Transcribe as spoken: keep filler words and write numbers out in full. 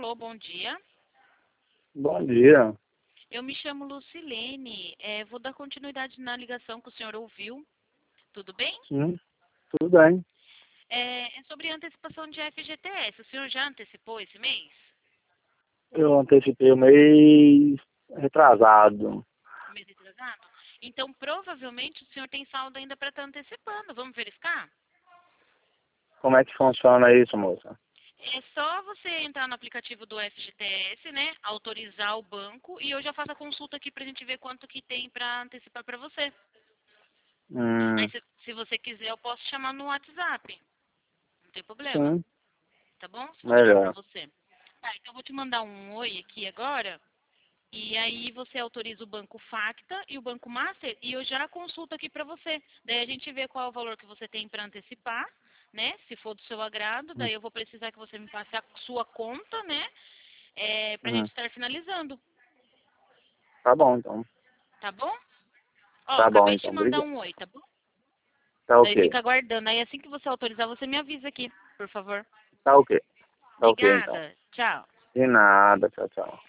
Alô, bom dia. Bom dia. Eu me chamo Lucilene. É, vou dar continuidade na ligação que o senhor ouviu. Tudo bem? Sim, tudo bem. É, é sobre a antecipação de F G T S. O senhor já antecipou esse mês? Eu antecipei o mês retrasado. Mês atrasado? Então, provavelmente, o senhor tem saldo ainda para estar antecipando. Vamos verificar? Como é que funciona isso, moça? É só você entrar no aplicativo do F G T S, né? Autorizar o banco e eu já faço a consulta aqui pra gente ver quanto que tem pra antecipar pra você. Aí Hum, se, se você quiser eu posso chamar no WhatsApp. Não tem problema. sim, Tá bom? Se for melhor pra melhor. você. Tá, então eu vou te mandar um oi aqui agora. E aí você autoriza o banco Facta e o banco Master e eu já consulto aqui pra você. Daí a gente vê qual é o valor que você tem pra antecipar, né? Se for do seu agrado, Hum, daí eu vou precisar que você me passe a sua conta, né? É, pra gente hum. estar finalizando, Tá bom, então. tá bom? Ó, Tá bom, acabei de te então. mandar Obrigado. um oi, tá bom? Tá Daí ok. fica aguardando. Aí assim que você autorizar, você me avisa aqui, por favor. Tá ok. Tá ok, então. Obrigada. Tchau. De nada. Tchau, tchau.